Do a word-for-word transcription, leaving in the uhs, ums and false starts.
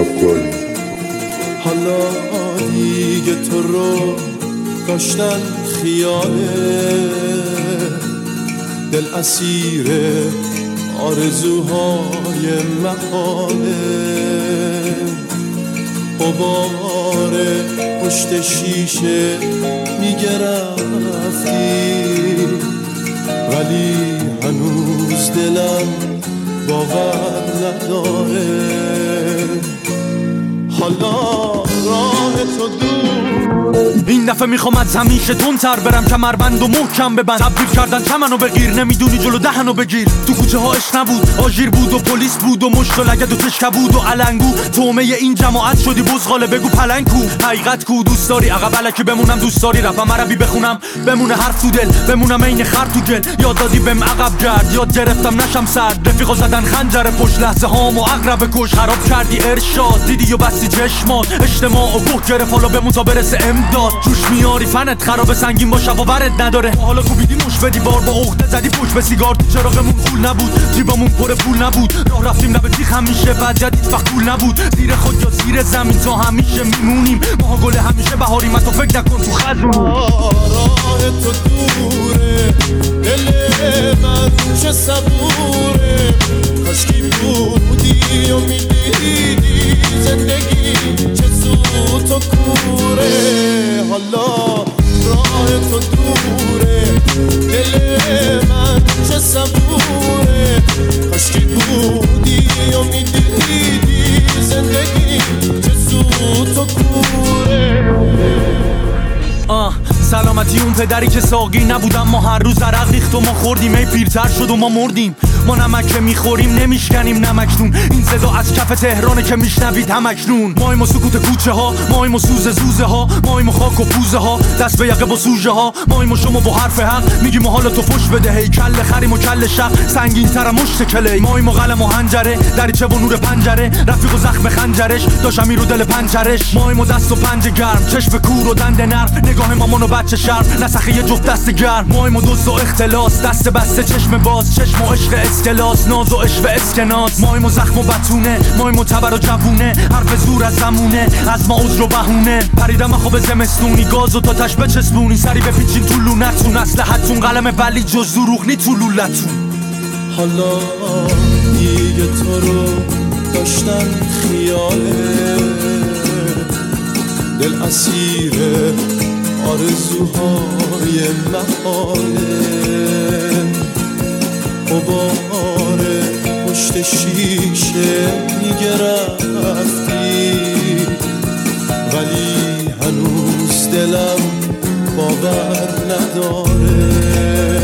افکاری. حالا دیگه تو رو داشتن خیاله، دل اسیر آرزوهای محاله. غبار پشت شیشه میگه رفتی، ولی هنوز دلم باور نداره. حالا راه تو دور، این دفعه میخوام از همیشه تندتر برم، کمربند و محکم ببند. تبدیل کردن چمنو بگیر، نمیدونی جلو دهنو بگیر. تو کوچه ها عشق نبود، آژیر بود و پلیس بود و مشت و لگد و تشکه بود و علنگو. تومه این جماعت شدی بزغاله، بگو پلنگ کو، حقیقت کو. دوست داری عقب الکی بمونم، دوست داری رپم عربی بخونم، بمونه حرف تو دل، بمونم عین خر تو گل. یاد دادی بهم عقب گرد، یاد گرفتم نشم سرد. رفیقا زدن خنجر پشت، لحظه هامو عقرب کش. خراب کردی ارشاد، دیدی و بستی چشمات. اجتماع و گوه گرفت، حالا بمون تا برسه امداد. جوش میاری فنت خراب، سنگین باشه و برد نداره. حالا کوبیدی مش بدی بار، با عقده زدی پوش به سیگار. تو چراغمون پول نبود، جیبمون پر پول نبود. راه رفتیم لب تیغ همیشه، بعد جدید وقت پول نبود. زیر خود یا زیر زمین تا همیشه میمونیم. ماها گل همیشه بهاریم، تو فکر نکن تو خزون. راه تو دوره، دل من چه صبوره. کاشکی بودی و میدیدی زندگی چه زود تو کوره. حالا راه تو دوره، دل من چه صبوره. کاشکی بودی و میدیدی زندگی چه زود تو کوره. آه سلامتی اون پدری که ساقی نبودم، ما هر روز عرق ریخت و ما خوردیم. ای پیرتر شد و ما مردیم. ما نمک که میخوریم نمیشکنیم نمکنون. این صدا از کف تهرانه که میشنوید همکنون. مایم و سکوت کوچه ها، مایم و سوز زوزه ها، مایم و خاک و پوزه ها، دست به یقه با سوژه ها. مایم و شما با حرف حق میگیم و حالا تو فش بده. هی کل خریم و کل شق، سنگین تر مشت کلی. مایم و قلم و حنجره، دریچه و نور پنجره. رفیق و زخم خنجرش، داشم رو دل پنجرش. مایم و دست و پنجه گرم، چشم کور و دند نرم. نگاه مامان و بچه شرف، نسخه یه جفت دست گرم. مایم و دوست و اختلاس، دست بسته چشم باز. چشم و عشق اسکلاس، ناز و عشق اسکناس. مایم و زخم و بتونه، مایم و تبر و جوونه. حرف زور از زمونه، از ما عذر و بهونه. پریدم خواب زمستونی، گاز و تا تش بچسبونی. سری بپیچین تو لونتون، اسلحتون قلم ولی جز دروغ نی تو لولتون. حالا دیگه تو رو داشتن خیاله، دل اسیر آرزوهای محاله. غبار پشت شیشه میگه رفتی، ولی هنوز دلم باور نداره.